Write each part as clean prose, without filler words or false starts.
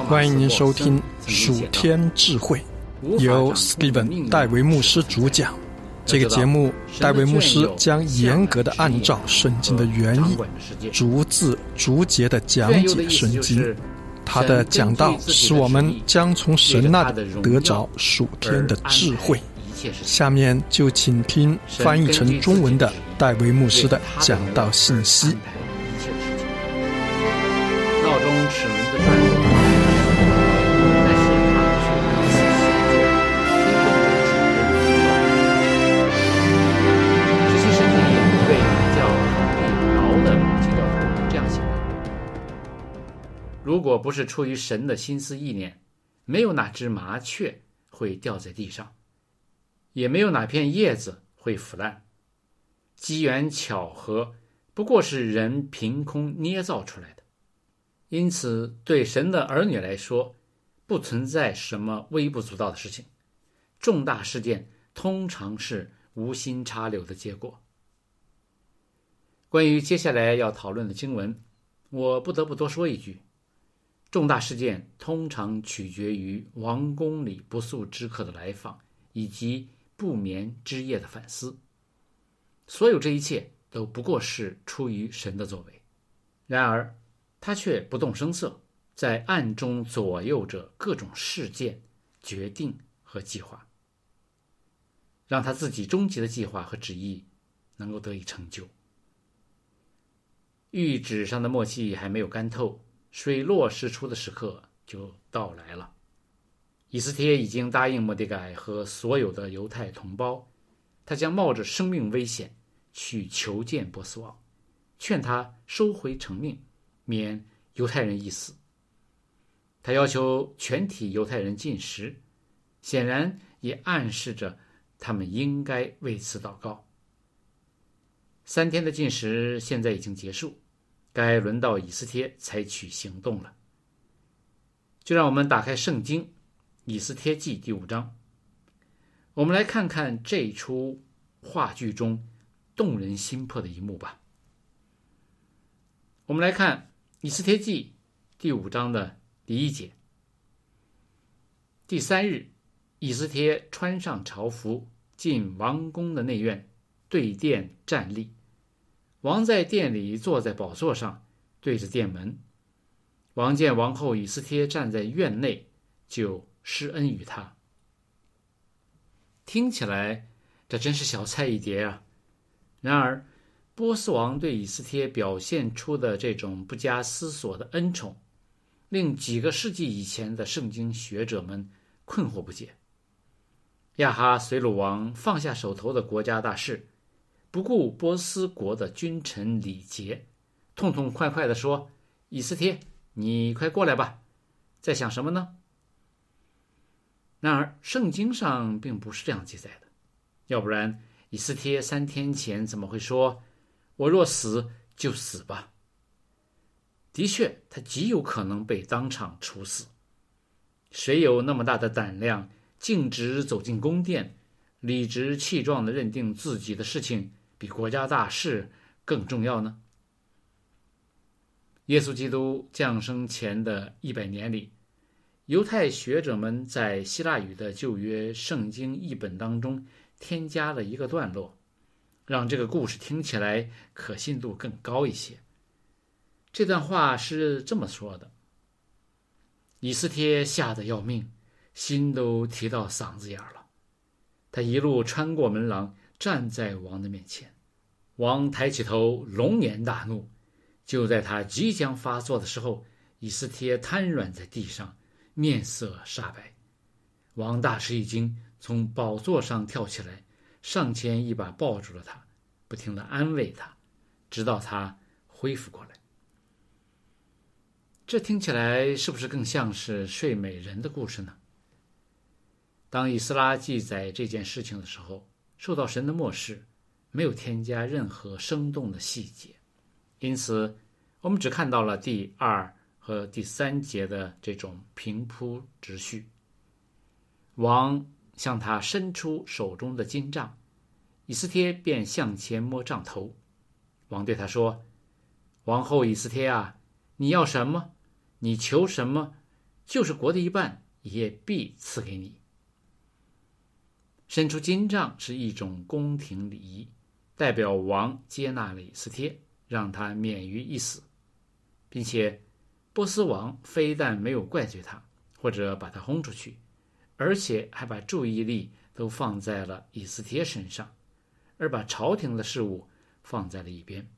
欢迎您收听属天智慧，由 Steven 戴维牧师主讲。这个节目，戴维牧师将严格的按照圣经的原意，逐字逐节的讲解圣经。他的讲道使我们将从神那里得着属天的智慧。下面就请听翻译成中文的戴维牧师的讲道信息。 闹钟齿轮的转动，但是它却一次这些神经也对叫劳的基督徒这样写的：如果不是出于神的心思意念，没有哪只麻雀会掉在地上，也没有哪片叶子会腐烂。机缘巧合不过是人凭空捏造出来的。因此对神的儿女来说，不存在什么微不足道的事情，重大事件通常是无心插柳的结果。关于接下来要讨论的经文，我不得不多说一句，重大事件通常取决于王宫里不速之客的来访，以及不眠之夜的反思。所有这一切都不过是出于神的作为，然而他却不动声色，在暗中左右着各种事件、决定和计划，让他自己终极的计划和旨意能够得以成就。玉纸上的墨迹还没有干透，水落石出的时刻就到来了。以斯帖已经答应末底改和所有的犹太同胞，他将冒着生命危险去求见波斯王，劝他收回成命，免犹太人一死。他要求全体犹太人禁食，显然也暗示着他们应该为此祷告。3天的禁食现在已经结束，该轮到以斯帖采取行动了。就让我们打开圣经以斯帖记第5章，我们来看看这出话剧中动人心魄的一幕吧。我们来看以斯帖记第5章的第1节。第3日，以斯帖穿上朝服，进王宫的内院，对殿站立。王在殿里坐在宝座上，对着殿门。王见王后以斯帖站在院内，就施恩于他。听起来这真是小菜一碟啊！然而波斯王对以斯帖表现出的这种不加思索的恩宠，令几个世纪以前的圣经学者们困惑不解。亚哈随鲁王放下手头的国家大事，不顾波斯国的君臣礼节，痛痛快快地说：以斯帖，你快过来吧，在想什么呢？然而圣经上并不是这样记载的，要不然以斯帖3天前怎么会说：我若死就死吧？的确，他极有可能被当场处死。谁有那么大的胆量，径直走进宫殿，理直气壮地认定自己的事情比国家大事更重要呢？耶稣基督降生前的100年里，犹太学者们在希腊语的旧约圣经译本当中添加了一个段落，让这个故事听起来可信度更高一些。这段话是这么说的：以斯帖吓得要命，心都提到嗓子眼了。他一路穿过门廊，站在王的面前。王抬起头，龙颜大怒。就在他即将发作的时候，以斯帖瘫软在地上，面色煞白。王大吃一惊，从宝座上跳起来，上前一把抱住了他，不停地安慰他，直到他恢复过来。这听起来是不是更像是睡美人的故事呢？当以斯拉记载这件事情的时候，受到神的默示，没有添加任何生动的细节，因此我们只看到了第2和第3节的这种平铺直叙。王向他伸出手中的金杖，以斯帖便向前摸杖头。王对他说：王后以斯帖啊，你要什么？你求什么？ 就是国的一半，也必赐给你。伸出金杖是一种宫廷礼仪，代表王接纳了以斯帖，让他免于一死，并且波斯王非但没有怪罪他或者把他轰出去，而且还把注意力都放在了以斯帖身上，而把朝廷的事务放在了一边。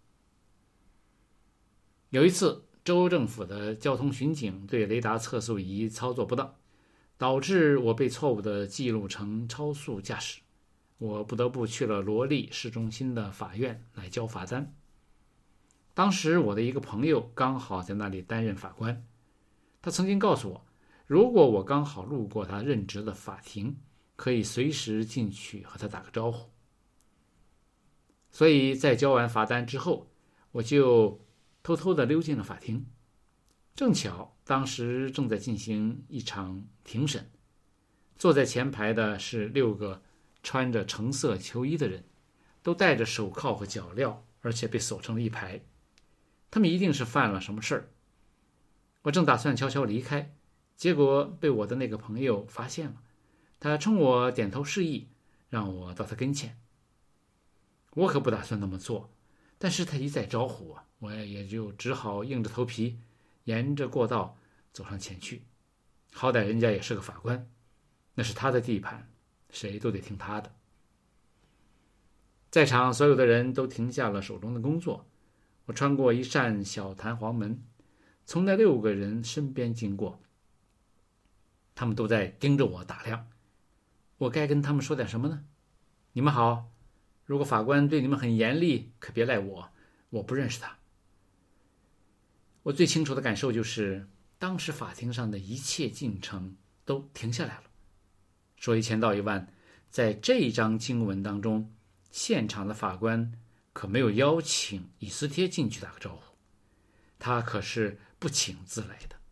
有一次，州政府的交通巡警对雷达测速仪操作不当，导致我被错误地记录成超速驾驶，我不得不去了罗利市中心的法院来交罚单。当时我的一个朋友刚好在那里担任法官，他曾经告诉我，如果我刚好路过他任职的法庭，可以随时进去和他打个招呼。所以在交完罚单之后，我就偷偷地溜进了法庭。正巧当时正在进行一场庭审，坐在前排的是6个穿着橙色球衣的人，都戴着手铐和脚镣，而且被锁成了一排。他们一定是犯了什么事儿。我正打算悄悄离开，结果被我的那个朋友发现了，他冲我点头示意，让我到他跟前。我可不打算那么做，但是他一再招呼我也就只好硬着头皮沿着过道走上前去。好歹人家也是个法官，那是他的地盘，谁都得听他的。在场所有的人都停下了手中的工作，我穿过一扇小弹簧门，从那6个人身边经过。他们都在盯着我打量，我该跟他们说点什么呢？你们好，如果法官对你们很严厉，可别赖我不认识他。我最清楚的感受就是，当时法庭上的一切进程都停下来了。说一千道一万，在这一章经文当中，现场的法官可没有邀请以斯帖进去打个招呼，他可是不请自来的。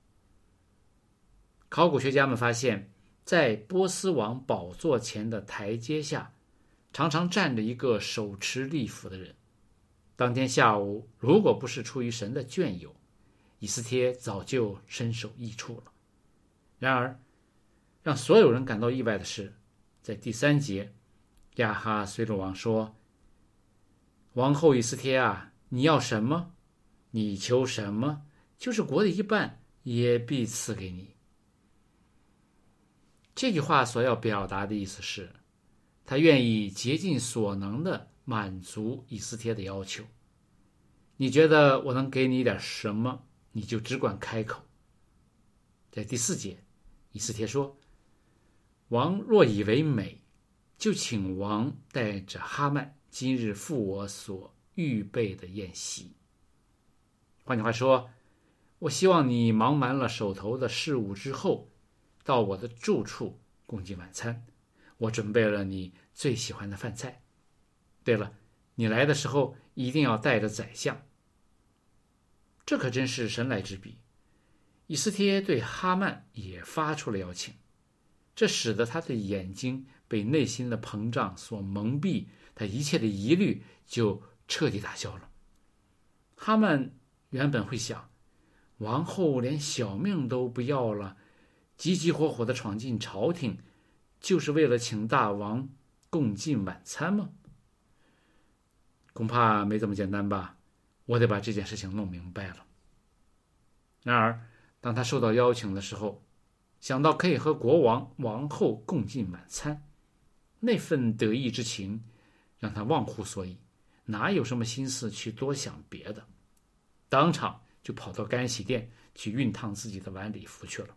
考古学家们发现，在波斯王宝座前的台阶下，常常站着一个手持利斧的人。当天下午，如果不是出于神的眷佑，以斯帖早就身首异处了。然而，让所有人感到意外的是，在第3节，亚哈随鲁王说：“王后以斯帖啊，你要什么？你求什么？就是国的一半，也必赐给你。”这句话所要表达的意思是，他愿意竭尽所能地满足以斯帖的要求。你觉得我能给你点什么，你就只管开口。在第4节，以斯帖说：“王若以为美，就请王带着哈曼今日赴我所预备的宴席。”换句话说，我希望你忙完了手头的事务之后，到我的住处共进晚餐，我准备了你最喜欢的饭菜。对了，你来的时候一定要带着宰相。这可真是神来之笔。以斯帖对哈曼也发出了邀请，这使得他的眼睛被内心的膨胀所蒙蔽，他一切的疑虑就彻底打消了。哈曼原本会想，王后连小命都不要了，急急火火地闯进朝廷，就是为了请大王共进晚餐吗？恐怕没这么简单吧，我得把这件事情弄明白了。然而，当他受到邀请的时候，想到可以和国王、王后共进晚餐，那份得意之情让他忘乎所以，哪有什么心思去多想别的，当场就跑到干洗店去熨烫自己的晚礼服去了。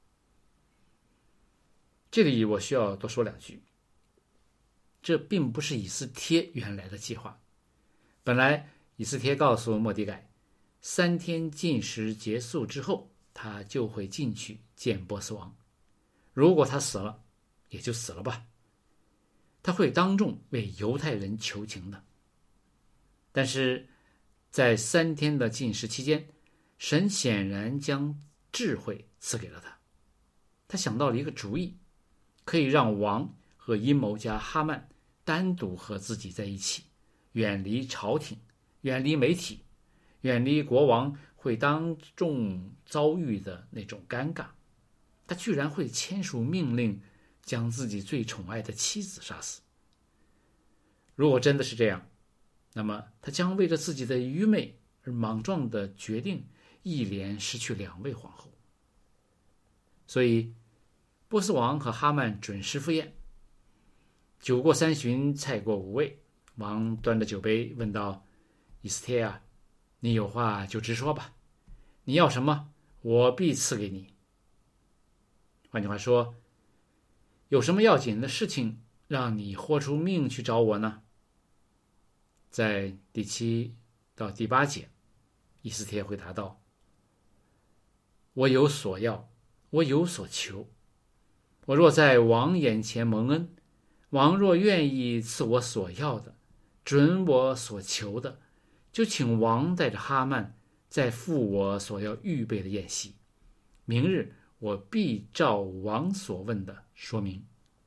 这里我需要多说2句，这并不是以斯帖原来的计划。本来以斯帖告诉末底改，3天禁食结束之后，他就会进去见波斯王。如果他死了，也就死了吧，他会当众为犹太人求情的。但是在3天的禁食期间，神显然将智慧赐给了他。他想到了一个主意，可以让王和阴谋家哈曼单独和自己在一起，远离朝廷，远离媒体，远离国王会当众遭遇的那种尴尬，他居然会签署命令将自己最宠爱的妻子杀死。如果真的是这样，那么他将为着自己的愚昧而莽撞的决定一连失去2位皇后。所以波斯王和哈曼准时赴宴，酒过3巡，菜过5味，王端着酒杯问道：以斯帖啊，你有话就直说吧，你要什么我必赐给你。换句话说，有什么要紧的事情让你豁出命去找我呢？在第7到第8节，以斯帖回答道：我有所要，我有所求。我若在王眼前蒙恩，王若愿意赐我所要的，准我所求的，就请王带着哈曼再赴我所要预备的宴席。明日我必照王所问的说明。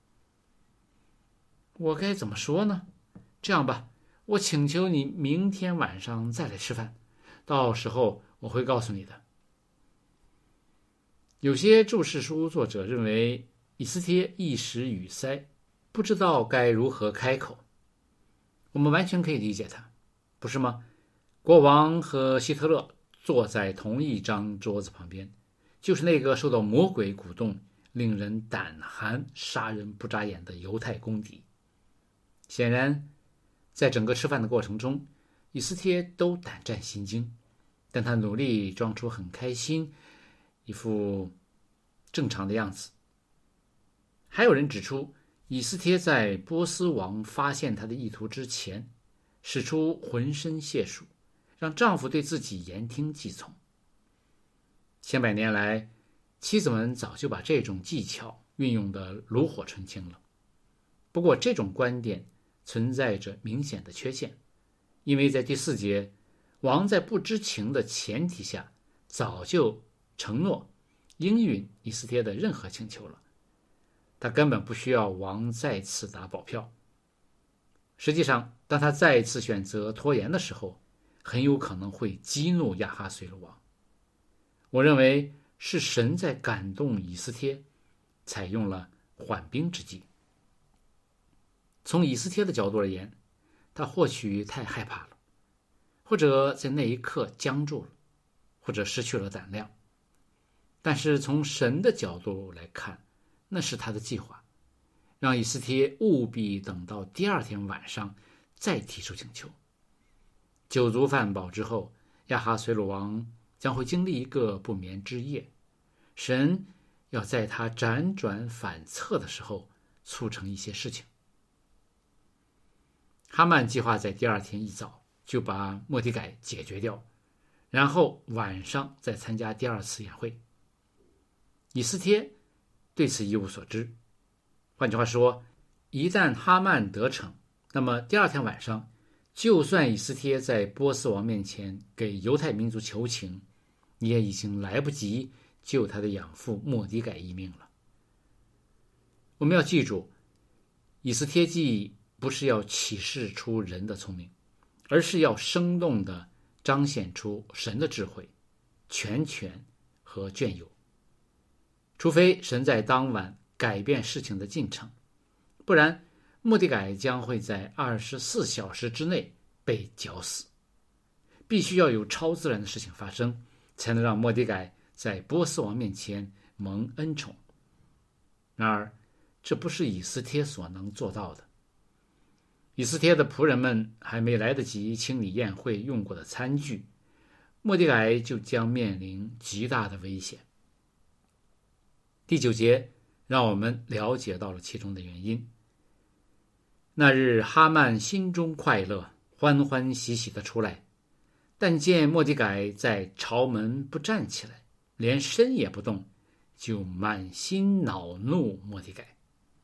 我该怎么说呢？这样吧，我请求你明天晚上再来吃饭，到时候我会告诉你的。有些注释书作者认为以斯帖一时语塞，不知道该如何开口。我们完全可以理解他，不是吗？国王和希特勒坐在同一张桌子旁边，就是那个受到魔鬼鼓动、令人胆寒、杀人不眨眼的犹太公敌。显然，在整个吃饭的过程中，以斯帖都胆战心惊，但他努力装出很开心，一副正常的样子。还有人指出，以斯帖在波斯王发现他的意图之前，使出浑身解数，让丈夫对自己言听计从。千百年来，妻子们早就把这种技巧运用得炉火纯青了。不过这种观点存在着明显的缺陷，因为在第4节，王在不知情的前提下，早就承诺应允以斯帖的任何请求了。他根本不需要王再次打保票。实际上，当他再次选择拖延的时候，很有可能会激怒亚哈随鲁王。我认为是神在感动以斯帖，采用了缓兵之计。从以斯帖的角度而言，他或许太害怕了，或者在那一刻僵住了，或者失去了胆量。但是从神的角度来看，那是他的计划，让以斯帖务必等到第2天晚上再提出请求。酒足饭饱之后，亚哈随鲁王将会经历一个不眠之夜，神要在他辗转反侧的时候促成一些事情。哈曼计划在第2天一早就把末底改解决掉，然后晚上再参加第2次宴会。以斯帖对此一无所知。换句话说，一旦哈曼得逞，那么第2天晚上，就算以斯帖在波斯王面前给犹太民族求情，也已经来不及救他的养父末底改一命了。我们要记住，以斯帖记不是要启示出人的聪明，而是要生动地彰显出神的智慧、全权和隽永。除非神在当晚改变事情的进程，不然末底改将会在24小时之内被绞死。必须要有超自然的事情发生，才能让末底改在波斯王面前蒙恩宠。然而，这不是以斯帖所能做到的。以斯帖的仆人们还没来得及清理宴会用过的餐具，末底改就将面临极大的危险。第9节让我们了解到了其中的原因。那日哈曼心中快乐，欢欢喜喜地出来，但见末底改在朝门不站起来，连身也不动，就满心恼怒末底改。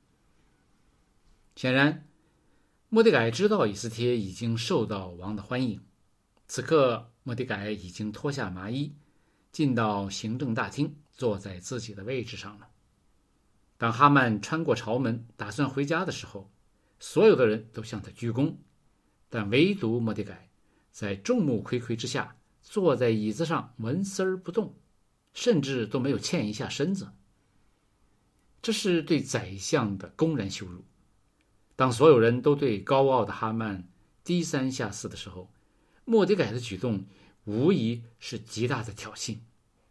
显然，末底改知道以斯帖已经受到王的欢迎。此刻末底改已经脱下麻衣，进到行政大厅，坐在自己的位置上了。当哈曼穿过朝门打算回家的时候，所有的人都向他鞠躬，但唯独末底改在众目睽睽之下坐在椅子上纹丝儿不动，甚至都没有欠一下身子。这是对宰相的公然羞辱。当所有人都对高傲的哈曼低三下四的时候，末底改的举动无疑是极大的挑衅。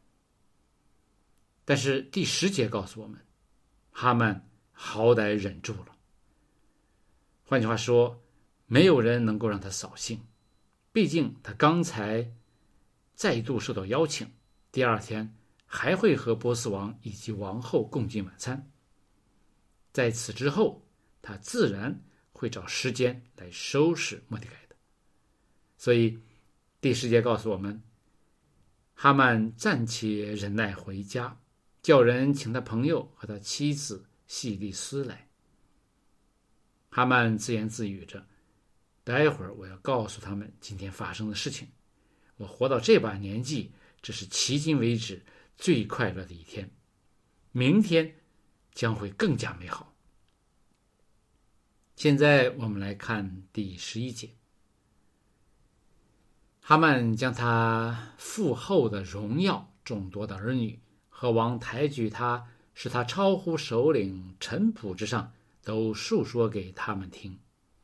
但是第10节告诉我们，哈曼好歹忍住了。换句话说，没有人能够让他扫兴，毕竟他刚才再度受到邀请，第2天还会和波斯王以及王后共进晚餐。在此之后，他自然会找时间来收拾末底改的。所以第10节告诉我们，哈曼暂且忍耐回家，叫人请他朋友和他妻子细利斯来。哈曼自言自语着，待会儿我要告诉他们今天发生的事情。我活到这把年纪，这是迄今为止最快乐的一天，明天将会更加美好。现在我们来看第11节。哈曼将他父后的荣耀、众多的儿女和王抬举他，使他超乎首领臣仆之上，都述说给他们听。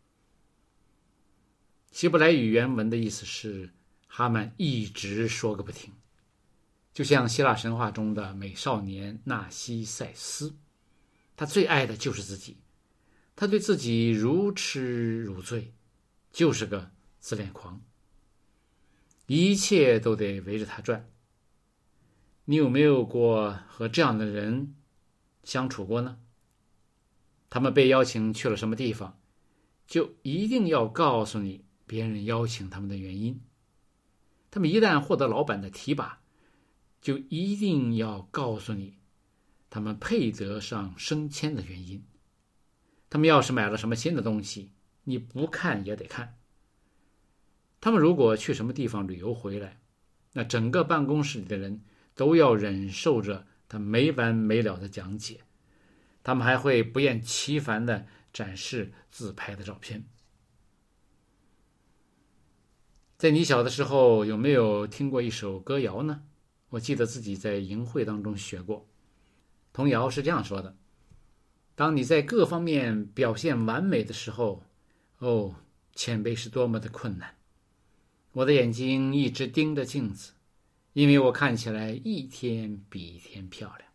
希伯来语原文的意思是，哈曼一直说个不停，就像希腊神话中的美少年纳西塞斯，他最爱的就是自己，他对自己如痴如醉，就是个自恋狂，一切都得围着他转。你有没有过和这样的人相处过呢？他们被邀请去了什么地方，就一定要告诉你别人邀请他们的原因。他们一旦获得老板的提拔，就一定要告诉你他们配得上升迁的原因。他们要是买了什么新的东西，你不看也得看。他们如果去什么地方旅游回来，那整个办公室里的人都要忍受着他没完没了的讲解。他们还会不厌其烦地展示自拍的照片。在你小的时候，有没有听过一首歌谣呢？我记得自己在营会当中学过。童谣是这样说的：当你在各方面表现完美的时候，哦，谦卑是多么的困难。我的眼睛一直盯着镜子，因为我看起来一天比一天漂亮。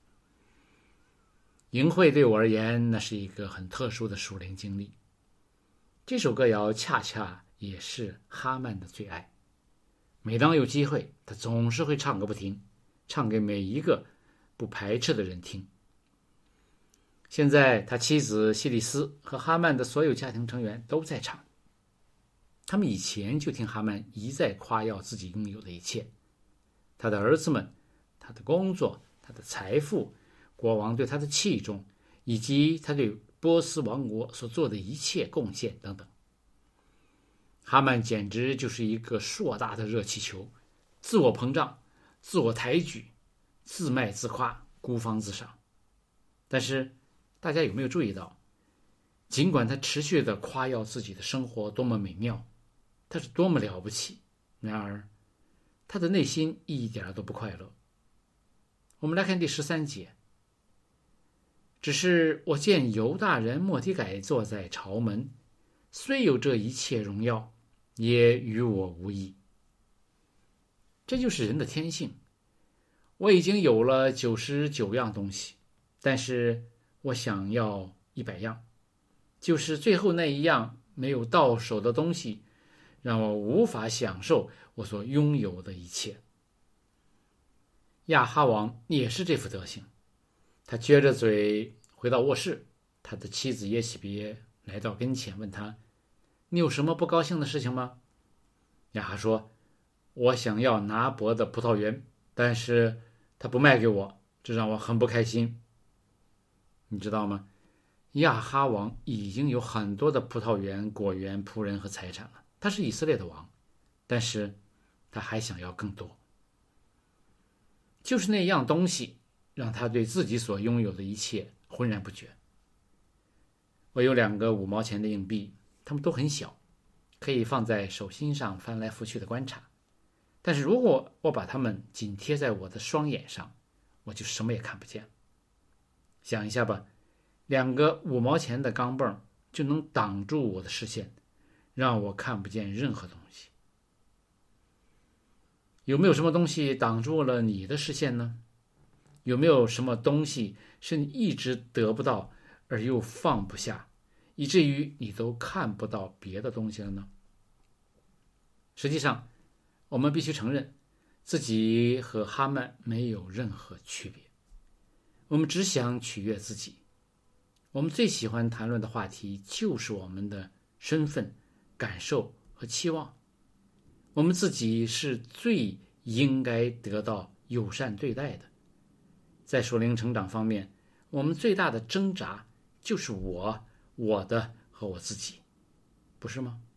营会对我而言，那是一个很特殊的属灵经历。这首歌谣恰恰也是哈曼的最爱。每当有机会，他总是会唱个不停，唱给每一个不排斥的人听。现在他妻子希利斯和哈曼的所有家庭成员都在场。他们以前就听哈曼一再夸耀自己拥有的一切，他的儿子们，他的工作，他的财富，国王对他的器重，以及他对波斯王国所做的一切贡献等等。哈曼简直就是一个硕大的热气球，自我膨胀，自我抬举，自卖自夸，孤芳自赏。但是大家有没有注意到，尽管他持续地夸耀自己的生活多么美妙，他是多么了不起，然而他的内心一点都不快乐。我们来看第13节。只是我见犹大人末底改坐在朝门，虽有这一切荣耀，也与我无益。这就是人的天性。我已经有了99样东西，但是我想要100样，就是最后那一样没有到手的东西，让我无法享受我所拥有的一切。亚哈王也是这副德行。他撅着嘴回到卧室，他的妻子耶洗别来到跟前，问他：你有什么不高兴的事情吗？亚哈说：我想要拿伯的葡萄园，但是他不卖给我，这让我很不开心。你知道吗？亚哈王已经有很多的葡萄园、果园、仆人和财产了，他是以色列的王，但是他还想要更多。就是那样东西让他对自己所拥有的一切浑然不觉。我有2个5毛钱的硬币，它们都很小，可以放在手心上翻来覆去的观察。 但是如果我把它们紧贴在我的双眼上，我就什么也看不见。想一下吧，2个5毛钱的钢镚就能挡住我的视线，让我看不见任何东西。有没有什么东西挡住了你的视线呢？有没有什么东西是你一直得不到而又放不下，以至于你都看不到别的东西了呢？实际上，我们必须承认，自己和哈曼没有任何区别。我们只想取悦自己，我们最喜欢谈论的话题就是我们的身份、感受和期望。我们自己是最应该得到友善对待的。在属灵成长方面，我们最大的挣扎就是我的和我自己，不是吗？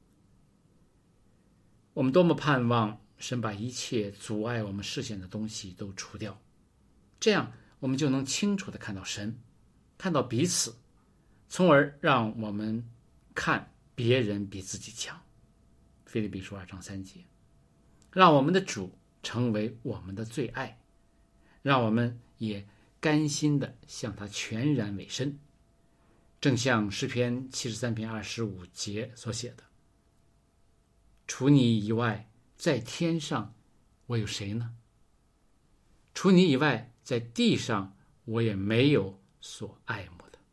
我们多么盼望神把一切阻碍我们视线的东西都除掉，这样我们就能清楚地看到神，看到彼此，从而让我们看别人比自己强。腓立比书2章3节，让我们的主成为我们的最爱，让我们也甘心地向他全然委身，正像诗篇73篇25节所写的，除你以外，在天上我有谁呢？除你以外，在地上我也没有所爱慕的。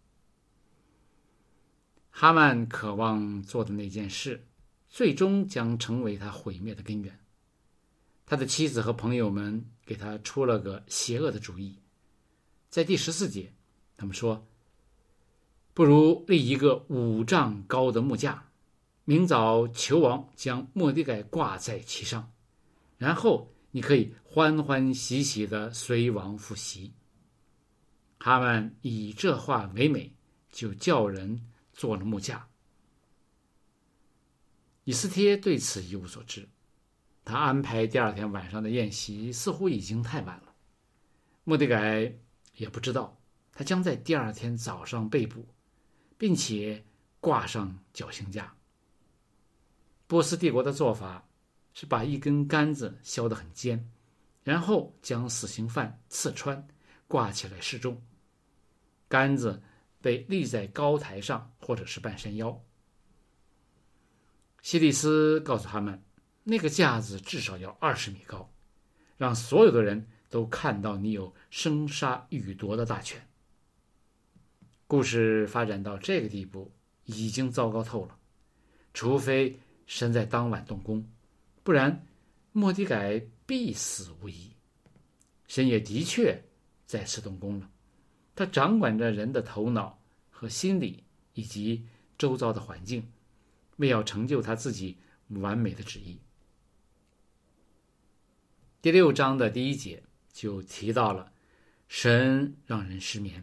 哈曼渴望做的那件事，最终将成为他毁灭的根源。他的妻子和朋友们给他出了个邪恶的主意，在第14节，他们说，不如立一个5丈高的木架，明早求王将末底改挂在其上，然后你可以欢欢喜喜地随王赴席。哈曼以这话为美，就叫人做了木架。以斯帖对此一无所知，他安排第2天晚上的宴席似乎已经太晚了。末底改也不知道，他将在第2天早上被捕，并且挂上绞刑架。波斯帝国的做法是把一根杆子削得很尖，然后将死刑犯刺穿，挂起来示众。杆子被立在高台上或者是半山腰。希利斯告诉他们，那个架子至少要20米高，让所有的人都看到你有生杀予夺的大权。故事发展到这个地步，已经糟糕透了。除非神在当晚动工，不然末底改必死无疑。神也的确再次动工了，他掌管着人的头脑和心理以及周遭的环境，为要成就他自己完美的旨意。第6章的第1节就提到了神让人失眠。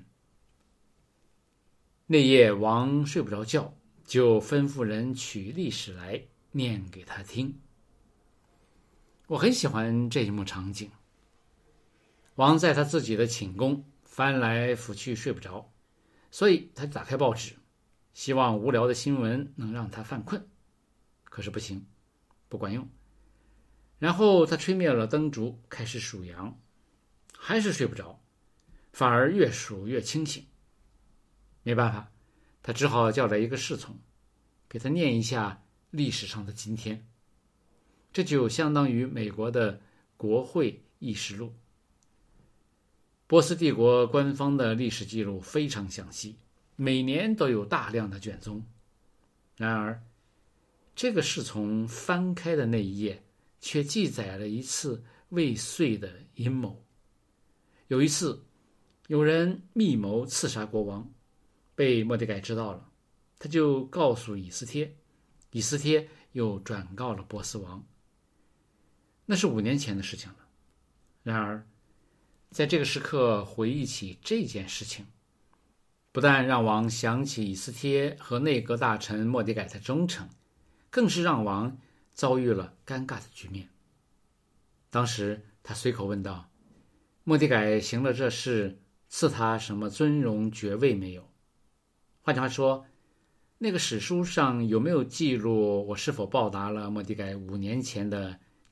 那夜王睡不着觉，就吩咐人取历史来念给他听。我很喜欢这一幕场景。王在他自己的寝宫翻来覆去睡不着，所以他打开报纸，希望无聊的新闻能让他犯困。可是不行，不管用。然后他吹灭了灯烛，开始数羊，还是睡不着，反而越数越清醒。没办法，他只好叫来一个侍从，给他念一下历史上的今天。这就相当于美国的国会议事录。波斯帝国官方的历史记录非常详细，每年都有大量的卷宗。然而，这个侍从翻开的那一页却记载了一次未遂的阴谋。有一次，有人密谋刺杀国王，被末底改知道了，他就告诉以斯帖，以斯帖又转告了波斯王。那是5年前的事情了。然而，在这个时刻回忆起这件事情，不但让王想起以斯帖和内阁大臣末底改的忠诚，更是让王遭遇了尴尬的局面。当时他随口问道，末底改行了这事，赐他什么尊荣爵位没有？换句话说，那个史书上有没有记录我是否报答了末底改5年前的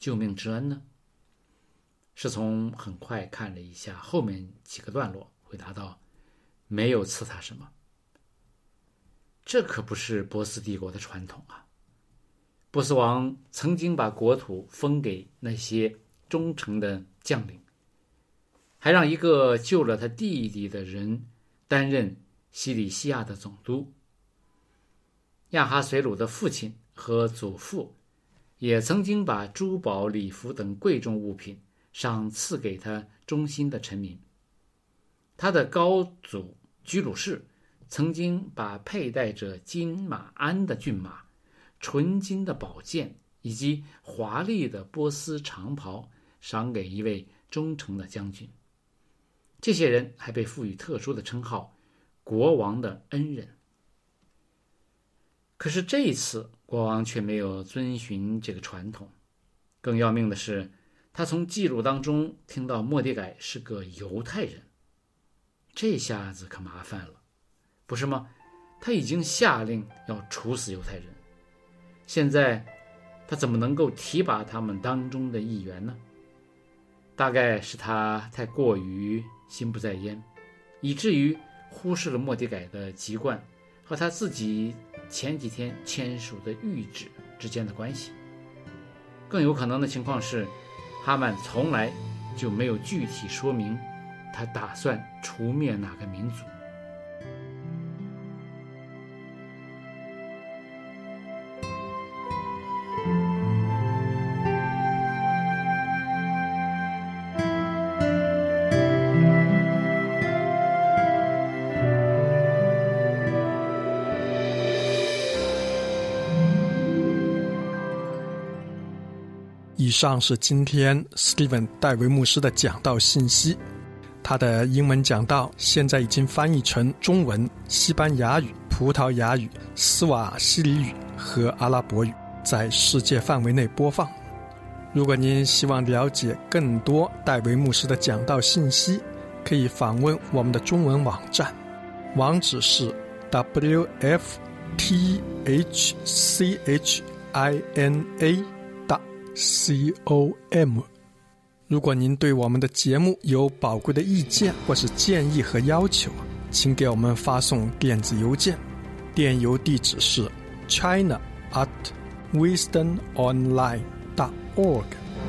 救命之恩呢？侍从很快看了一下后面几个段落，回答道：没有赐他什么。这可不是波斯帝国的传统啊！波斯王曾经把国土分给那些忠诚的将领，还让一个救了他弟弟的人担任西里西亚的总督。亚哈随鲁的父亲和祖父也曾经把珠宝、礼服等贵重物品赏赐给他忠心的臣民。他的高祖居鲁士曾经把佩戴着金马鞍的骏马、纯金的宝剑以及华丽的波斯长袍赏给一位忠诚的将军。这些人还被赋予特殊的称号——国王的恩人。可是这一次，国王却没有遵循这个传统。更要命的是，他从记录当中听到末底改是个犹太人，这下子可麻烦了，不是吗？他已经下令要处死犹太人，现在他怎么能够提拔他们当中的一员呢？大概是他太过于心不在焉，以至于忽视了末底改的籍贯和他自己前几天签署的谕旨之间的关系。更有可能的情况是，哈曼从来就没有具体说明他打算除灭哪个民族。 以上是今天 Steven 戴维牧师的讲道信息。他的英文讲道现在已经翻译成中文、西班牙语、葡萄牙语、斯瓦希里语和阿拉伯语，在世界范围内播放。如果您希望了解更多戴维牧师的讲道信息，可以访问我们的中文网站，网址是 wfthchina.com。 如果您对我们的节目有宝贵的意见或是建议和要求，请给我们发送电子邮件，电邮地址是 china@wisdomonline.org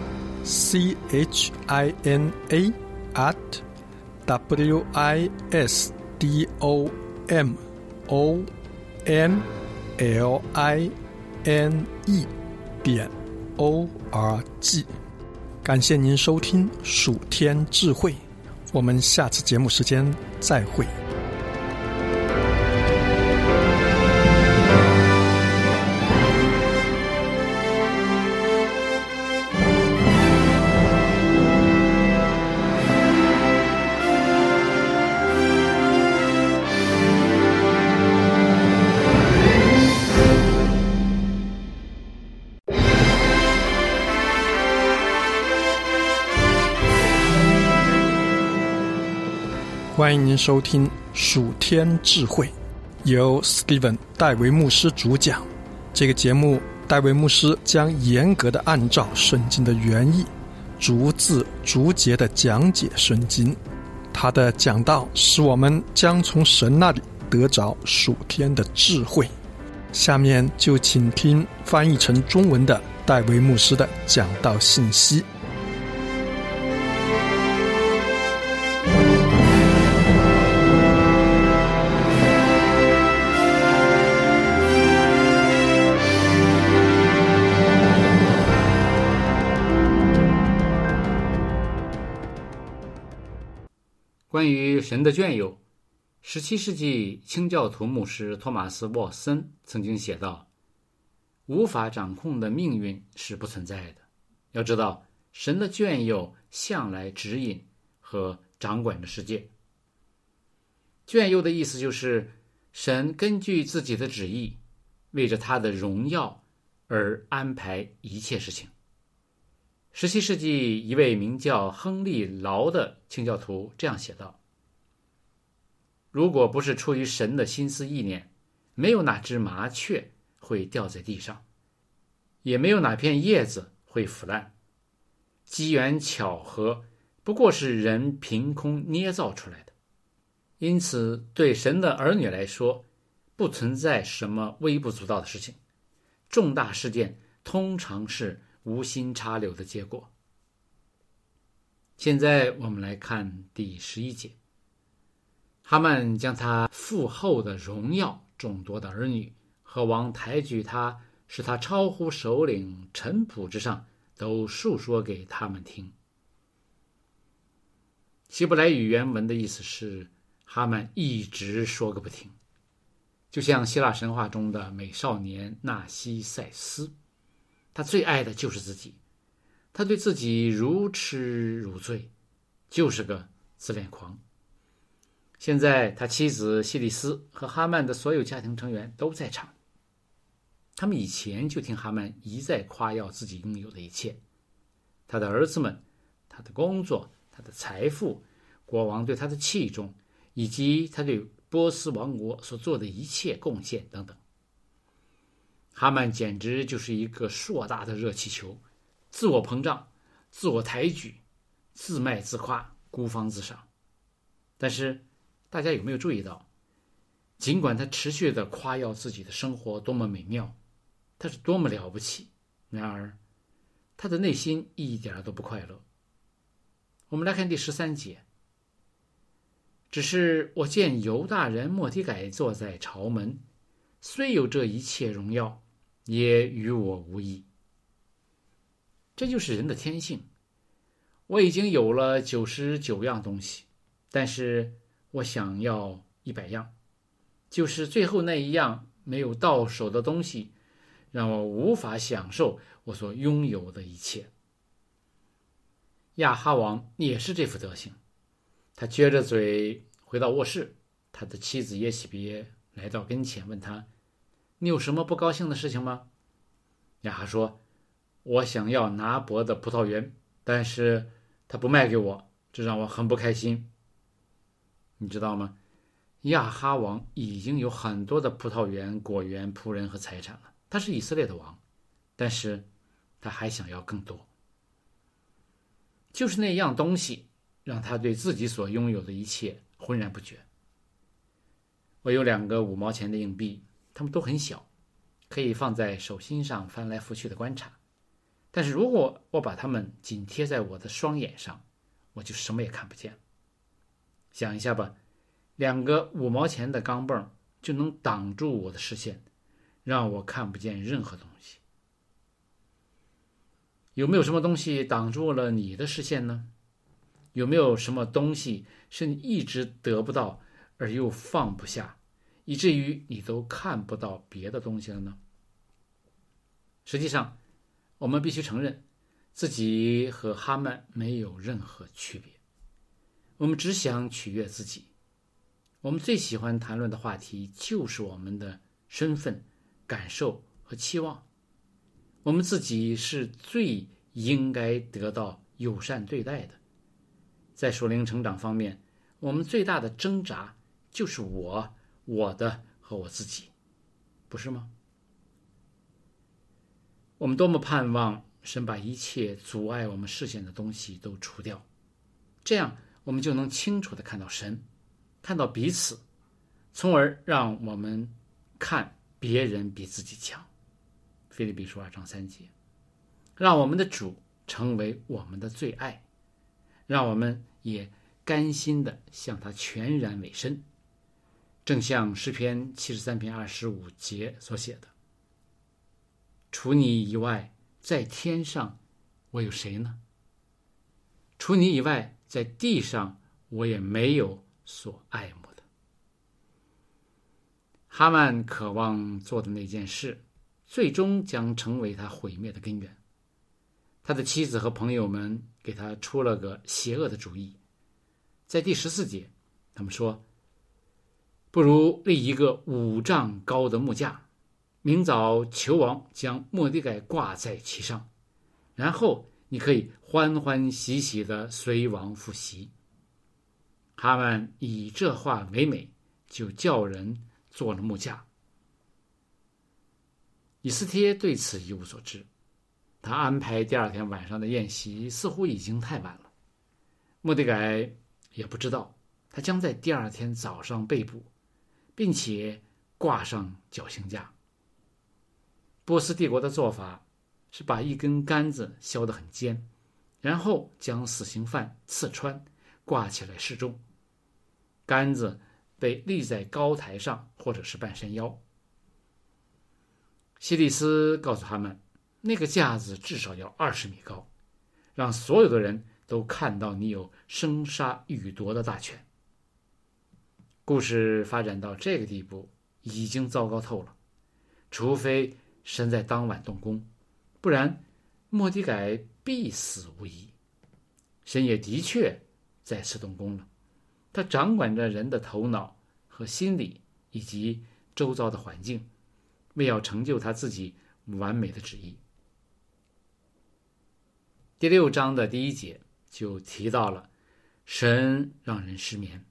china@wisdomonline.org。 感谢您收听属天智慧，我们下次节目时间再会。欢迎您收听属天智慧，由 Steven 戴维牧师主讲。这个节目，戴维牧师将严格的按照圣经的原意，逐字逐节的讲解圣经。他的讲道使我们将从神那里得着属天的智慧。下面就请听翻译成中文的戴维牧师的讲道信息。 关于神的眷佑，17世纪清教徒牧师托马斯·沃森曾经写道：无法掌控的命运是不存在的。要知道，神的眷佑向来指引和掌管着世界。眷佑的意思就是神根据自己的旨意，为着他的荣耀而安排一切事情。17世纪一位名叫亨利·劳的清教徒这样写道：如果不是出于神的心思意念，没有哪只麻雀会掉在地上，也没有哪片叶子会腐烂， 机缘巧合不过是人凭空捏造出来的。因此对神的儿女来说，不存在什么微不足道的事情，重大事件通常是无心插柳的结果。现在我们来看第11节，哈曼将他父后的荣耀、众多的儿女和王抬举他，使他超乎首领臣仆之上，都述说给他们听。希伯来语原文的意思是，哈曼一直说个不停，就像希腊神话中的美少年纳西塞斯，他最爱的就是自己，他对自己如痴如醉，就是个自恋狂。现在他妻子希利斯和哈曼的所有家庭成员都在场，他们以前就听哈曼一再夸耀自己拥有的一切，他的儿子们，他的工作，他的财富，国王对他的器重，以及他对波斯王国所做的一切贡献等等。哈曼简直就是一个硕大的热气球，自我膨胀，自我抬举，自卖自夸，孤芳自赏。但是大家有没有注意到，尽管他持续地夸耀自己的生活多么美妙，他是多么了不起，然而他的内心一点都不快乐。我们来看第13节，只是我见犹大人末底改坐在朝门，虽有这一切荣耀，也与我无益。这就是人的天性。我已经有了99样东西，但是我想要100样，就是最后那一样没有到手的东西，让我无法享受我所拥有的一切。亚哈王也是这副德行，他撅着嘴回到卧室，他的妻子耶洗别来到跟前问他，你有什么不高兴的事情吗？亚哈说，我想要拿伯的葡萄园，但是他不卖给我，这让我很不开心。你知道吗？亚哈王已经有很多的葡萄园、果园、仆人和财产了，他是以色列的王，但是他还想要更多。就是那样东西让他对自己所拥有的一切浑然不觉。我有2个5毛钱的硬币，它们都很小，可以放在手心上翻来覆去的观察，但是如果我把它们紧贴在我的双眼上，我就什么也看不见。想一下吧，2个5毛钱的钢镚就能挡住我的视线，让我看不见任何东西。有没有什么东西挡住了你的视线呢？有没有什么东西是你一直得不到而又放不下，以至于你都看不到别的东西了呢？实际上，我们必须承认，自己和哈曼没有任何区别。我们只想取悦自己，我们最喜欢谈论的话题就是我们的身份、感受和期望。我们自己是最应该得到友善对待的。在属灵成长方面，我们最大的挣扎就是我的和我自己，不是吗？我们多么盼望神把一切阻碍我们视线的东西都除掉，这样我们就能清楚地看到神，看到彼此，从而让我们看别人比自己强。腓立比书2章3节，让我们的主成为我们的最爱，让我们也甘心地向他全然委身，正像诗篇73篇25节所写的，除你以外，在天上我有谁呢？除你以外，在地上我也没有所爱慕的。哈曼渴望做的那件事，最终将成为他毁灭的根源。他的妻子和朋友们给他出了个邪恶的主意，在第14节，他们说，不如立一个5丈高的木架，明早求王将末底改挂在其上，然后你可以欢欢喜喜地随王赴席。哈曼以这话为美，就叫人做了木架。以斯帖对此一无所知， 他安排第二天晚上的宴席似乎已经太晚了。末底改也不知道，他将在第二天早上被捕，并且挂上绞刑架。波斯帝国的做法是把一根杆子削得很尖，然后将死刑犯刺穿，挂起来示众。杆子被立在高台上或者是半山腰。希利斯告诉他们，那个架子至少要20米高，让所有的人都看到你有生杀予夺的大权。故事发展到这个地步，已经糟糕透了。除非神在当晚动工，不然末底改必死无疑。神也的确再次动工了，他掌管着人的头脑和心理以及周遭的环境，为要成就他自己完美的旨意。第6章的第1节就提到了神让人失眠。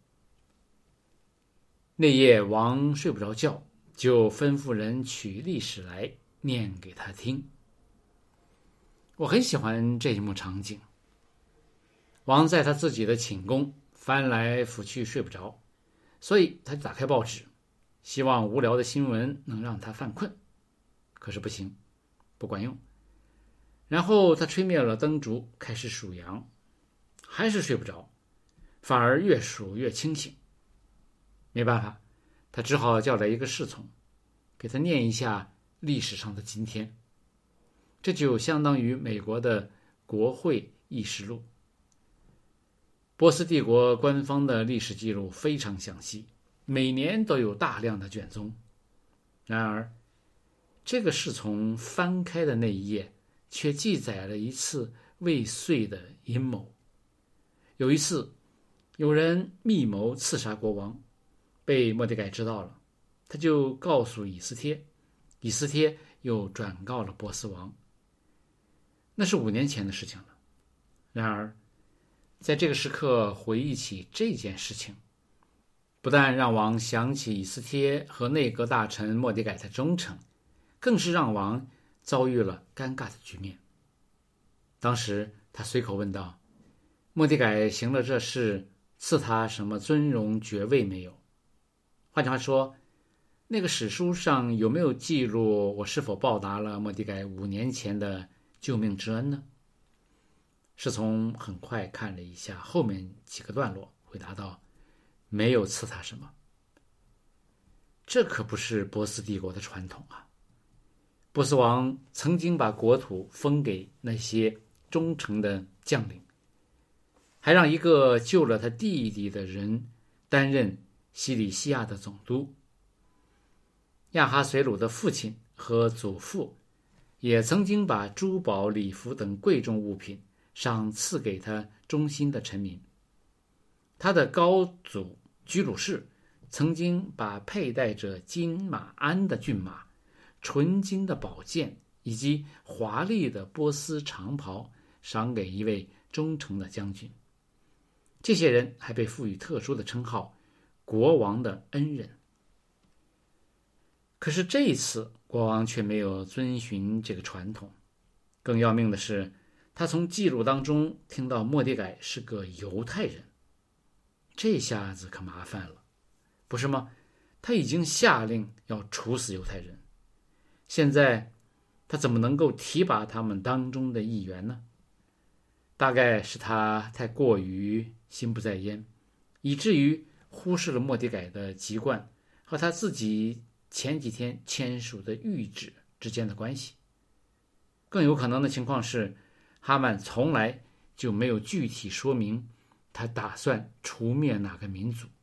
那夜王睡不着觉，就吩咐人取历史来念给他听。我很喜欢这一幕场景。王在他自己的寝宫翻来覆去睡不着，所以他就打开报纸，希望无聊的新闻能让他犯困。可是不行，不管用。然后他吹灭了灯烛，开始数羊，还是睡不着，反而越数越清醒。没办法，他只好叫来一个侍从，给他念一下历史上的今天。这就相当于美国的国会议事录。波斯帝国官方的历史记录非常详细，每年都有大量的卷宗。然而，这个侍从翻开的那一页却记载了一次未遂的阴谋。有一次，有人密谋刺杀国王，被末底改知道了，他就告诉以斯帖，以斯帖又转告了波斯王。那是5年前的事情了。然而，在这个时刻回忆起这件事情，不但让王想起以斯帖和内阁大臣末底改的忠诚，更是让王遭遇了尴尬的局面。当时他随口问道，末底改行了这事，赐他什么尊荣爵位没有？换句话说，那个史书上有没有记录我是否报答了末底改5年前的救命之恩呢？侍从很快看了一下后面几个段落，回答道，没有赐他什么。这可不是波斯帝国的传统啊！波斯王曾经把国土封给那些忠诚的将领，还让一个救了他弟弟的人担任西里西亚的总督。亚哈随鲁的父亲和祖父也曾经把珠宝、礼服等贵重物品赏赐给他忠心的臣民。他的高祖居鲁士曾经把佩戴着金马鞍的骏马、纯金的宝剑以及华丽的波斯长袍赏给一位忠诚的将军。这些人还被赋予特殊的称号，国王的恩人。可是这一次国王却没有遵循这个传统。更要命的是，他从记录当中听到末底改是个犹太人。这下子可麻烦了，不是吗？他已经下令要处死犹太人，现在他怎么能够提拔他们当中的一员呢？大概是他太过于心不在焉，以至于忽视了末底改的籍贯和他自己前几天签署的谕旨之间的关系。更有可能的情况是，哈曼从来就没有具体说明他打算除灭哪个民族。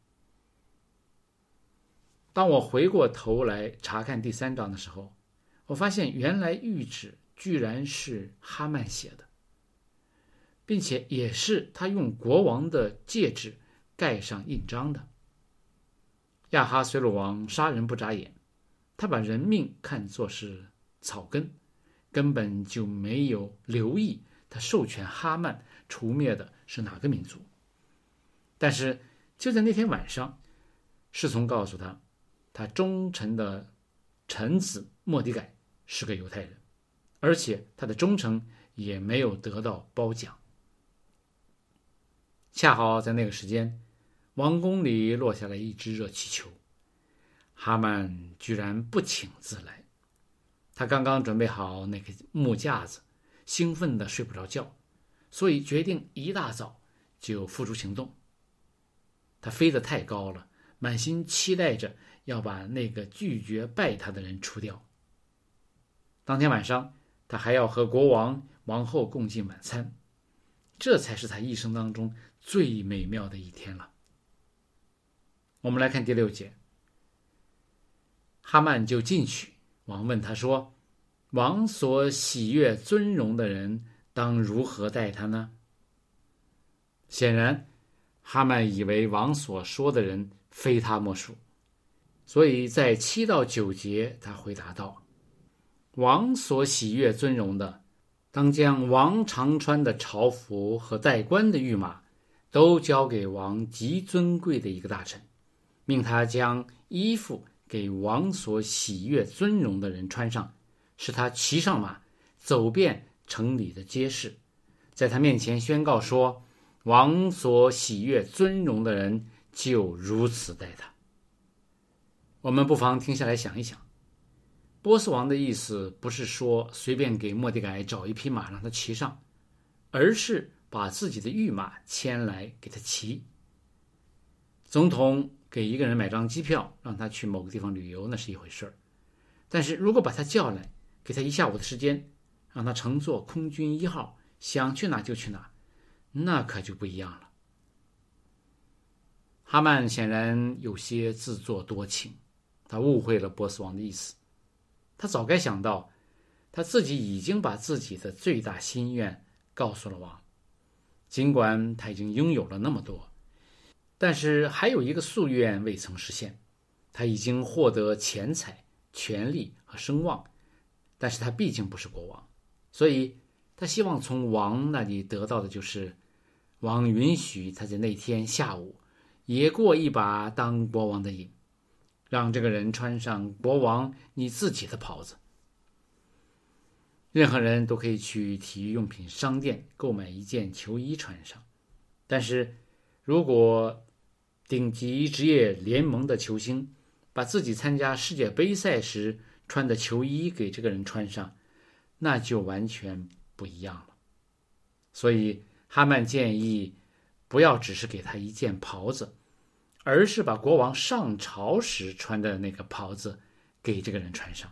当我回过头来查看第3章的时候，我发现原来谕旨居然是哈曼写的，并且也是他用国王的戒指盖上印章的。亚哈随鲁王杀人不眨眼，他把人命看作是草根，根本就没有留意他授权哈曼除灭的是哪个民族。但是就在那天晚上，侍从告诉他，他忠诚的臣子末底改是个犹太人， 而且他的忠诚也没有得到褒奖。恰好在那个时间，王宫里落下来一只热气球，哈曼居然不请自来。他刚刚准备好那个木架子，兴奋得睡不着觉，所以决定一大早就付诸行动。他飞得太高了，满心期待着要把那个拒绝拜他的人除掉。当天晚上，他还要和国王、王后共进晚餐，这才是他一生当中最美妙的一天了。我们来看第6节。哈曼就进去，王问他说：王所喜悦尊荣的人当如何待他呢？显然哈曼以为王所说的人非他莫属，所以在7到9节他回答道：王所喜悦尊荣的，当将王常穿的朝服和戴冠的御马都交给王极尊贵的一个大臣，命他将衣服给王所喜悦尊荣的人穿上，使他骑上马，走遍城里的街市，在他面前宣告说：王所喜悦尊荣的人就如此待他。我们不妨停下来想一想，波斯王的意思不是说随便给末底改找一匹马让他骑上，而是把自己的御马牵来给他骑。总统给一个人买张机票让他去某个地方旅游，那是一回事儿，但是如果把他叫来，给他1下午的时间，让他乘坐空军1号，想去哪就去哪，那可就不一样了。哈曼显然有些自作多情，他误会了波斯王的意思。他早该想到，他自己已经把自己的最大心愿告诉了王，尽管他已经拥有了那么多，但是还有一个夙愿未曾实现。他已经获得钱财、权力和声望，但是他毕竟不是国王，所以他希望从王那里得到的就是王允许他在那天下午也过一把当国王的瘾，让这个人穿上国王你自己的袍子。任何人都可以去体育用品商店购买一件球衣穿上，但是如果顶级职业联盟的球星把自己参加世界杯赛时穿的球衣给这个人穿上，那就完全不一样了。所以哈曼建议不要只是给他一件袍子，而是把国王上朝时穿的那个袍子给这个人穿上。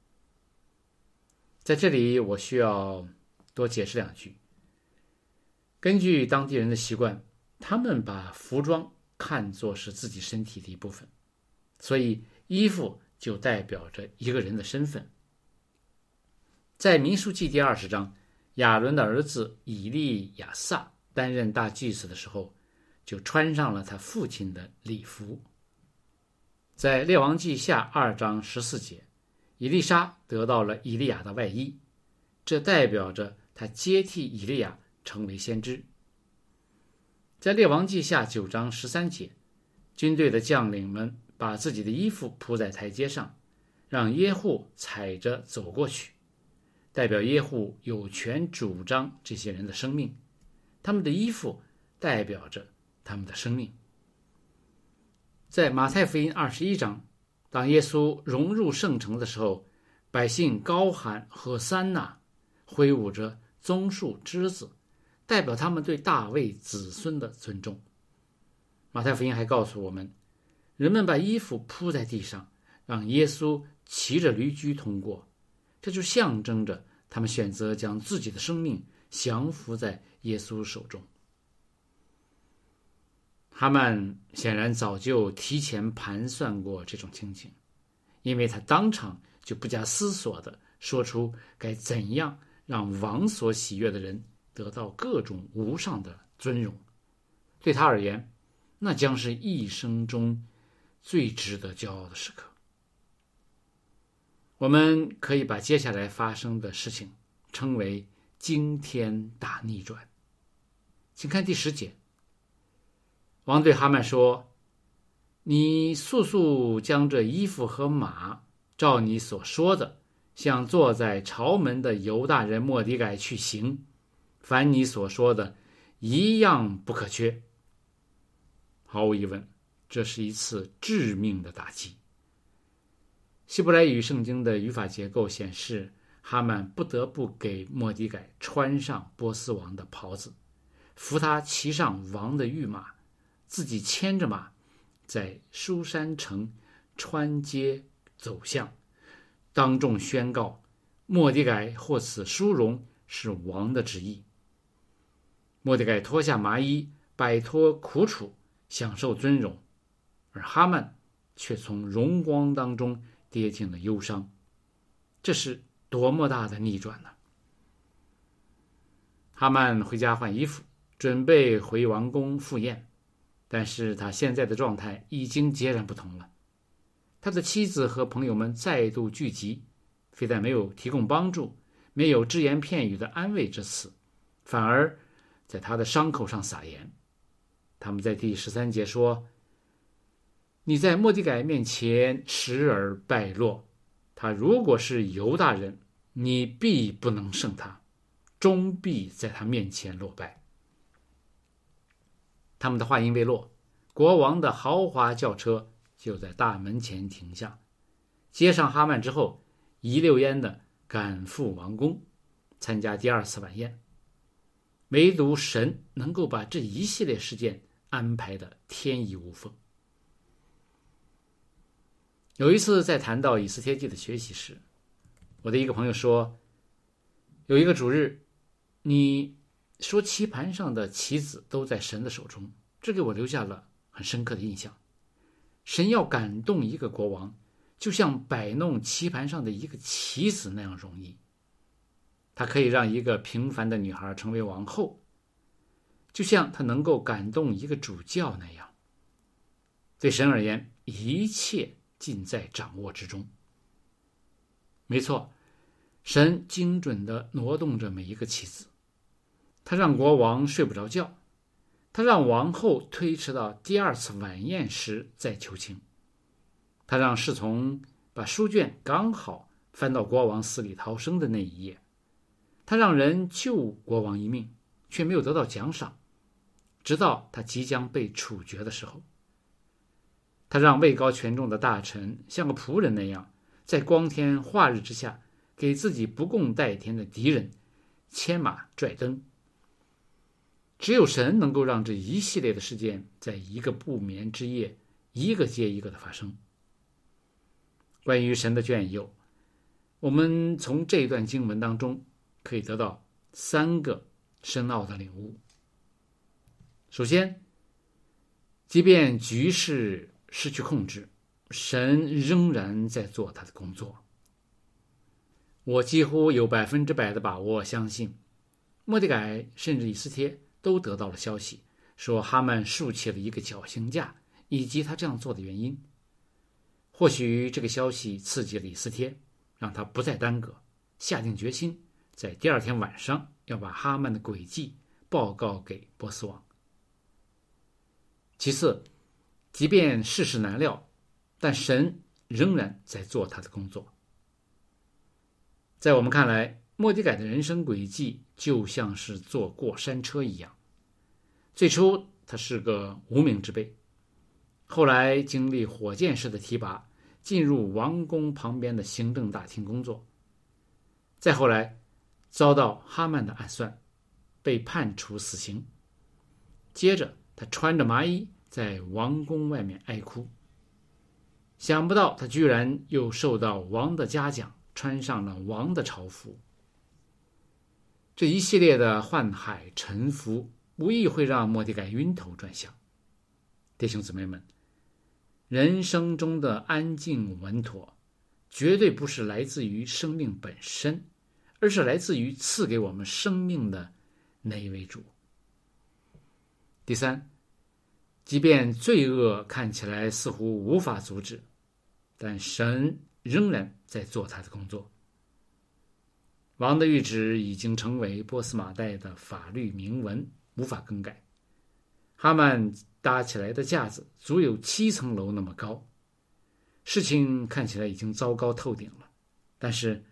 在这里我需要多解释2句。根据当地人的习惯，他们把服装看作是自己身体的一部分，所以衣服就代表着一个人的身份。在民数记第20章，亚伦的儿子以利亚撒担任大祭司的时候，就穿上了他父亲的礼服。在列王记下2章14节，以利沙得到了以利亚的外衣，这代表着他接替以利亚成为先知。在列王记下9章13节，军队的将领们把自己的衣服铺在台阶上，让耶户踩着走过去，代表耶户有权主张这些人的生命，他们的衣服代表着他们的生命。在马太福音21章，当耶稣融入圣城的时候，百姓高喊和散那，挥舞着棕树枝子，代表他们对大卫子孙的尊重。马太福音还告诉我们，人们把衣服铺在地上，让耶稣骑着驴驹通过，这就象征着他们选择将自己的生命降服在耶稣手中。哈曼显然早就提前盘算过这种情景，因为他当场就不加思索地说出该怎样让王所喜悦的人得到各种无上的尊荣。对他而言，那将是一生中最值得骄傲的时刻。我们可以把接下来发生的事情称为惊天大逆转。请看第10节，王对哈曼说：你速速将这衣服和马照你所说的向坐在朝门的犹大人末底改去行，凡你所说的一样不可缺。毫无疑问，这是一次致命的打击。希伯来语圣经的语法结构显示，哈曼不得不给末底改穿上波斯王的袍子，扶他骑上王的御马，自己牵着马，在书珊城穿街走向，当众宣告末底改获此殊荣是王的旨意。末底改脱下麻衣，摆脱苦楚，享受尊荣，而哈曼却从荣光当中跌进了忧伤。这是多么大的逆转呢？哈曼回家换衣服，准备回王宫赴宴，但是他现在的状态已经截然不同了。他的妻子和朋友们再度聚集，非但没有提供帮助，没有只言片语的安慰之词，反而在他的伤口上撒盐。他们在第13节说，你在末底改面前时而败落，他如果是犹大人，你必不能胜他，终必在他面前落败。他们的话音未落，国王的豪华轿车就在大门前停下，接上哈曼之后，一溜烟的赶赴王宫，参加第2次晚宴。唯独神能够把这一系列事件安排的天衣无缝。有一次在谈到以斯帖记的学习时，我的一个朋友说，有一个主日，你说棋盘上的棋子都在神的手中，这给我留下了很深刻的印象。神要感动一个国王，就像摆弄棋盘上的一个棋子那样容易。他可以让一个平凡的女孩成为王后，就像他能够感动一个主教那样。对神而言，一切尽在掌握之中。没错，神精准地挪动着每一个棋子。他让国王睡不着觉，他让王后推迟到第2次晚宴时再求情，他让侍从把书卷刚好翻到国王死里逃生的那一页，他让人救国王一命，却没有得到奖赏，直到他即将被处决的时候。他让位高权重的大臣像个仆人那样，在光天化日之下给自己不共戴天的敌人牵马拽灯。只有神能够让这一系列的事件在一个不眠之夜一个接一个的发生。关于神的眷佑，我们从这一段经文当中可以得到3个深奥的领悟。首先，即便局势失去控制，神仍然在做他的工作。我几乎有100%的把握相信，末底改甚至以斯帖都得到了消息，说哈曼竖起了一个绞刑架，以及他这样做的原因。或许这个消息刺激了以斯帖，让他不再耽搁，下定决心在第2天晚上要把哈曼的诡计报告给波斯王。其次，即便世事难料，但神仍然在做他的工作。在我们看来，末底改的人生轨迹就像是坐过山车一样。最初他是个无名之辈，后来经历火箭式的提拔，进入王宫旁边的行政大厅工作，再后来遭到哈曼的暗算，被判处死刑。接着他穿着麻衣在王宫外面哀哭，想不到他居然又受到王的嘉奖，穿上了王的朝服。这一系列的宦海沉浮，无疑会让末底改晕头转向。弟兄姊妹们，人生中的安静稳妥，绝对不是来自于生命本身，而是来自于赐给我们生命的那一位主。第三，即便罪恶看起来似乎无法阻止，但神仍然在做他的工作。王的谕旨已经成为波斯马代的法律明文，无法更改。哈曼搭起来的架子足有7层楼那么高，事情看起来已经糟糕透顶了。但是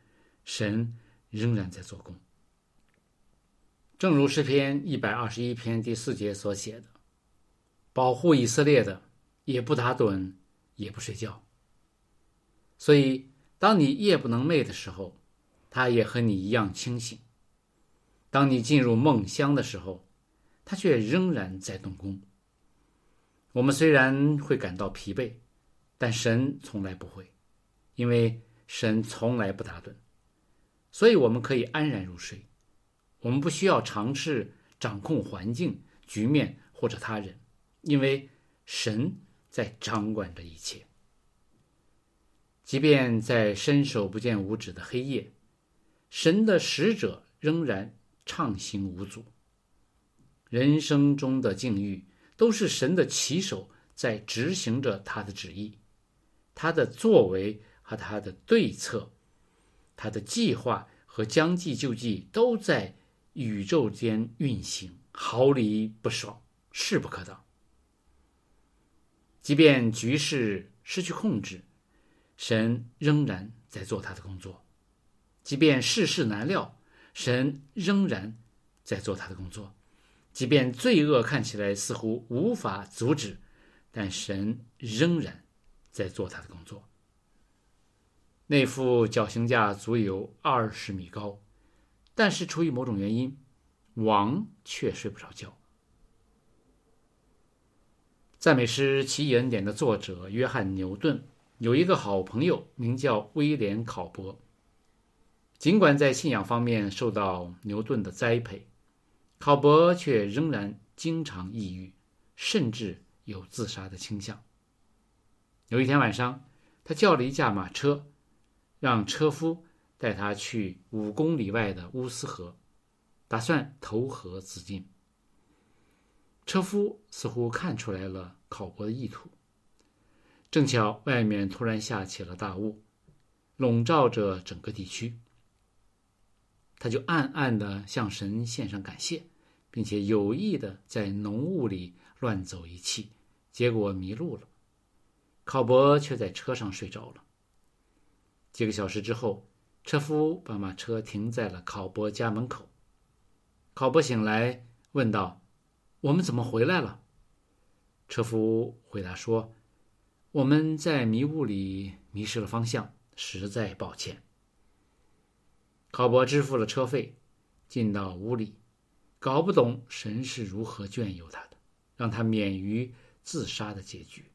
神仍然在做工。正如诗篇121篇第4节所写的，保护以色列的也不打盹，也不睡觉。所以当你夜不能寐的时候，他也和你一样清醒。当你进入梦乡的时候，他却仍然在动工。我们虽然会感到疲惫，但神从来不会，因为神从来不打盹，所以我们可以安然入睡。我们不需要尝试掌控环境、局面或者他人，因为神在掌管着一切。即便在伸手不见五指的黑夜，神的使者仍然畅行无阻。人生中的境遇都是神的旗手在执行着他的旨意，他的作为和他的对策，他的计划和将计就计都在宇宙间运行，毫厘不爽，势不可挡。即便局势失去控制，神仍然在做他的工作；即便世事难料，神仍然在做他的工作；即便罪恶看起来似乎无法阻止，但神仍然在做他的工作。那副绞刑架足有20米高，但是出于某种原因，王却睡不着觉。赞美诗《奇异恩典》的作者约翰·牛顿有一个好朋友，名叫威廉·考伯。尽管在信仰方面受到牛顿的栽培，考伯却仍然经常抑郁，甚至有自杀的倾向。有一天晚上，他叫了一架马车，让车夫带他去5公里外的乌斯河，打算投河自尽。车夫似乎看出来了考伯的意图，正巧外面突然下起了大雾，笼罩着整个地区。他就暗暗地向神献上感谢，并且有意地在浓雾里乱走一气，结果迷路了。考伯却在车上睡着了。几个小时之后，车夫把马车停在了考伯家门口。考伯醒来问道：“我们怎么回来了？”车夫回答说：“我们在迷雾里迷失了方向，实在抱歉。”考伯支付了车费，进到屋里，搞不懂神是如何眷佑他的，让他免于自杀的结局。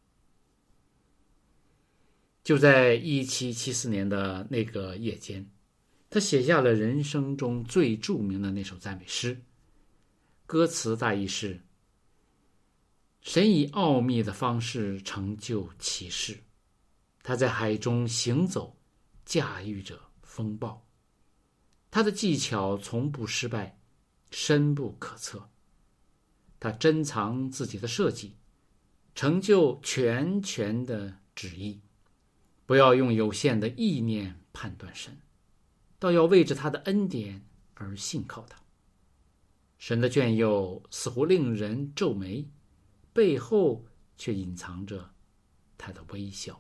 就在1774年的那个夜间，他写下了人生中最著名的那首赞美诗，歌词大意是：神以奥秘的方式成就奇事，他在海中行走，驾驭着风暴，他的技巧从不失败，深不可测。他珍藏自己的设计，成就全权的旨意。不要用有限的意念判断神，倒要为着他的恩典而信靠他。神的眷佑似乎令人皱眉，背后却隐藏着他的微笑。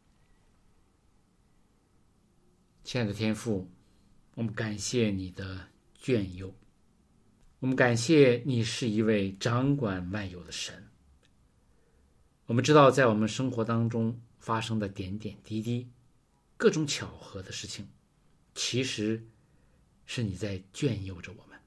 亲爱的天父，我们感谢你的眷佑，我们感谢你是一位掌管万有的神。我们知道在我们生活当中发生的点点滴滴，各种巧合的事情，其实是你在眷佑着我们。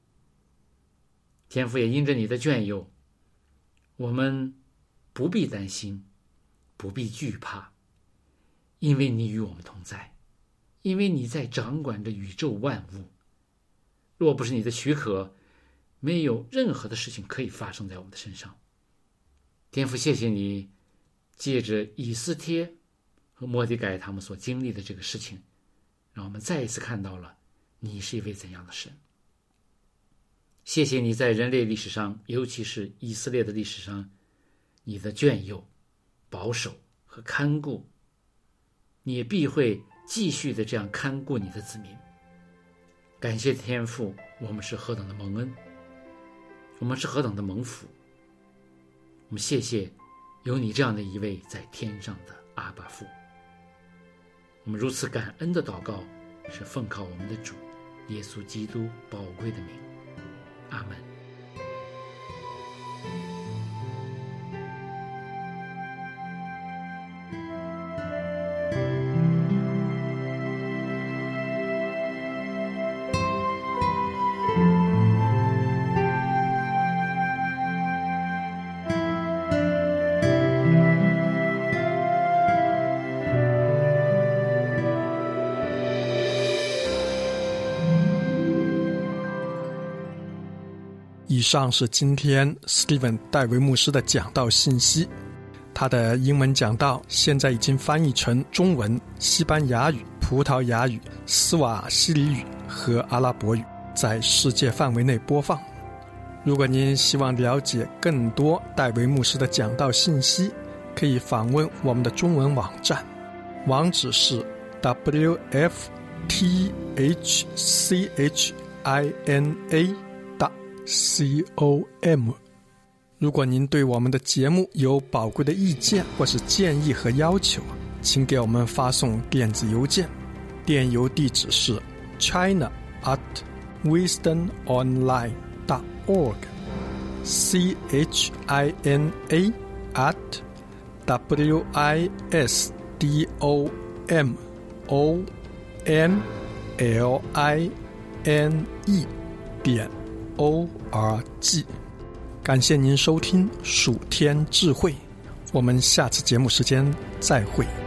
天父也因着你的眷佑，我们不必担心，不必惧怕，因为你与我们同在，因为你在掌管着宇宙万物。若不是你的许可，没有任何的事情可以发生在我们的身上。天父，谢谢你借着以斯帖和末底改他们所经历的这个事情，让我们再一次看到了你是一位怎样的神。谢谢你在人类历史上，尤其是以色列的历史上，你的眷佑、保守和看顾，你也必会继续的这样看顾你的子民。感谢天父，我们是何等的蒙恩，我们是何等的蒙福。我们谢谢有你这样的一位在天上的阿爸父。我们如此感恩的祷告， 是奉靠我们的主耶稣基督宝贵的名。阿们。 以上是今天 Steven 戴维牧师的讲道信息。他的英文讲道现在已经翻译成中文、西班牙语、葡萄牙语、斯瓦希里语和阿拉伯语，在世界范围内播放。如果您希望了解更多戴维牧师的讲道信息，可以访问我们的中文网站，网址是 wfthchina.com。如果您对我们的节目有宝贵的意见或是建议和要求，请给我们发送电子邮件，电邮地址是 china@wisdomonline.org china@wisdomonline.org。感谢您收听蜀天智慧，我们下次节目时间再会。